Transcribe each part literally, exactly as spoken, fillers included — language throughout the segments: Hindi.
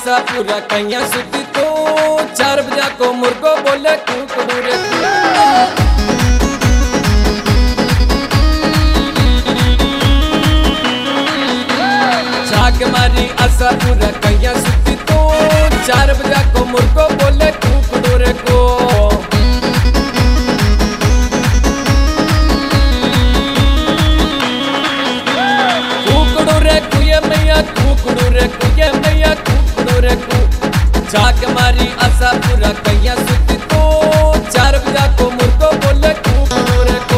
आशा पूरा कैया सुती तो चार बजा को मुर्गो बोले कुकड़ू रे झाग मारी आशा पूरा कैया सुती तो चार बजा को मुर्गो बोले कुकड़ू रे को कुकड़ू रे कुये मैया कुकड़ू रे कुये मैया कुकड़ू रे कु झाग मारी आशा पूरा कैया सुती तो चार बजा को मुर्गो बोले कुकड़ू रे को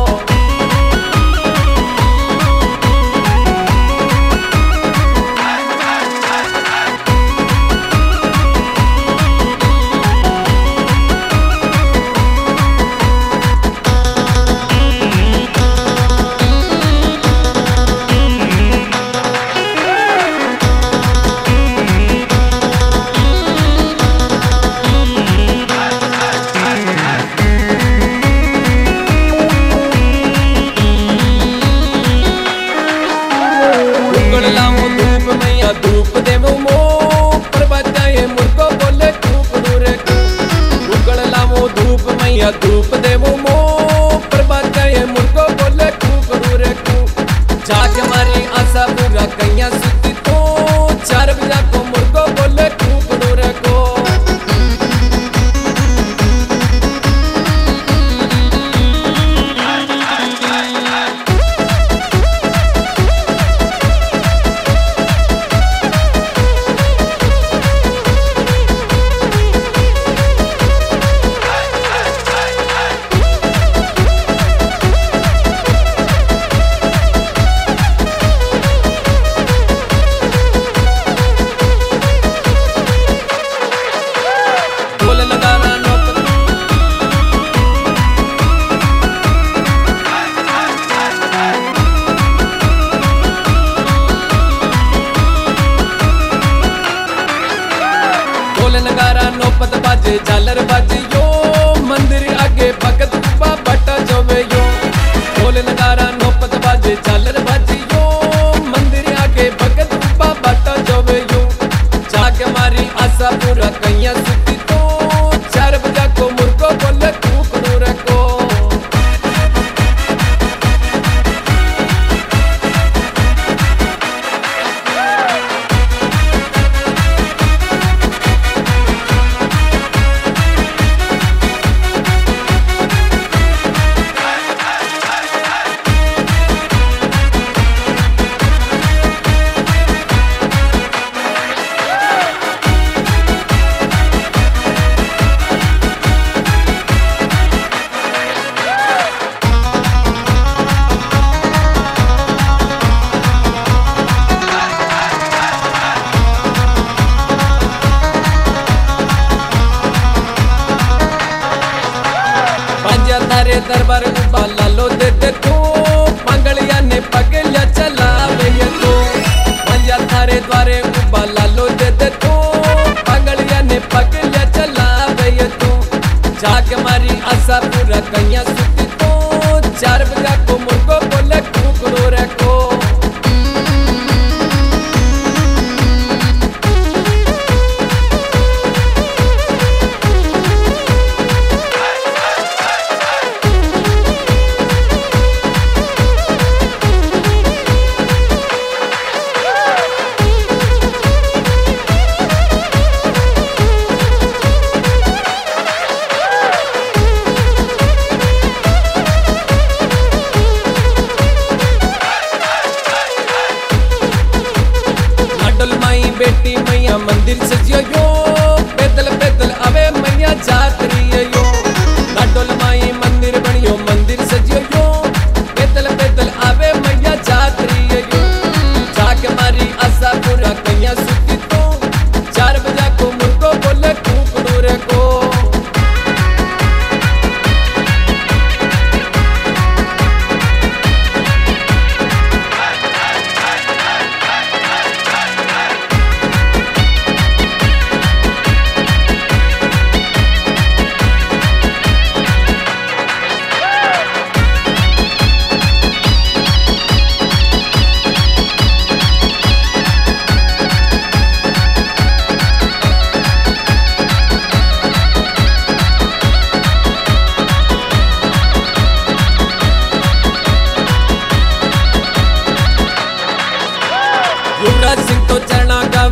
धूप देवो मो पर बजाए मुर्गो बोले कुकड़ू रे को उगड़ लावो धूप मैया धूप देवो मो पर बजाए मुर्गो बोले कुकड़ू रे को झाग मारी आशा पूरा कैया सुती तो चार बजा को मुर्गो बोले कुकड़ू रे को नगारा नौपत बाजे झालर बाजे यो मंदिर आगे भगत बा बटा जोवे यो ढोल नगारा नौपत बाजे झालर बाजे यो मंदिर आगे भगत बा बटा जोवे यो झाग मारी आशा पूरा कैया सुती तो चार बजा को मुर्गो बोले कुकड़ू रे को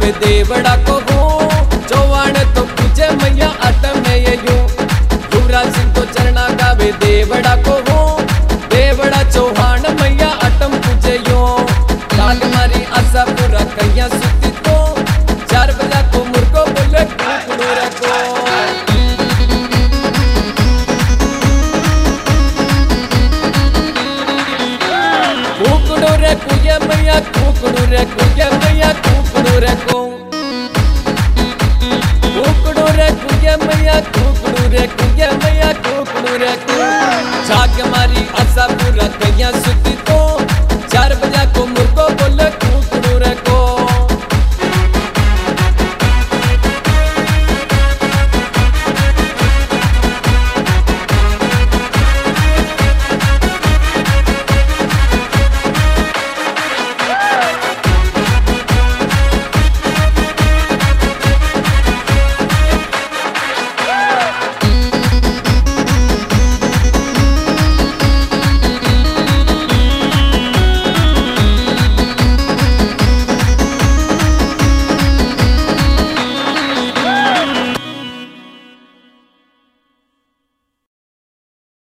गावे देवड़ा को हो चौहान तो पूजे मैया आटम में ये यूं युवराज सिंह तो चरणा गावे देवड़ा को हो देवड़ा चौहान मैया आटम पूजे यूं लाग मारी आशा पूरा कैया सुती तो चार बजा को मुर्गो बोले कुकड़ू रे को कुकड़ू रे कुये मैया कुकड़ू रे कुये मैया कुकड़ू रे को कुकड़ू रे कुये मैया कुकड़ू रे कुये मैया कुकड़ू रे को झाग मारी आशा पूरा कैया सुती